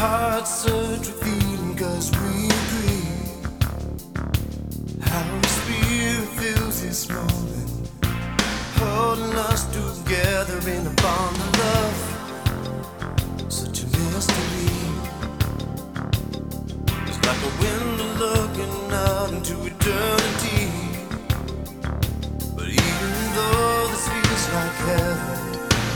hearts search for feeling 'cause we agree. Holy Spirit fills this moment, holding us together in a bond of love. Such a mystery. It's like a window looking out into eternity. But even though this feels like heaven,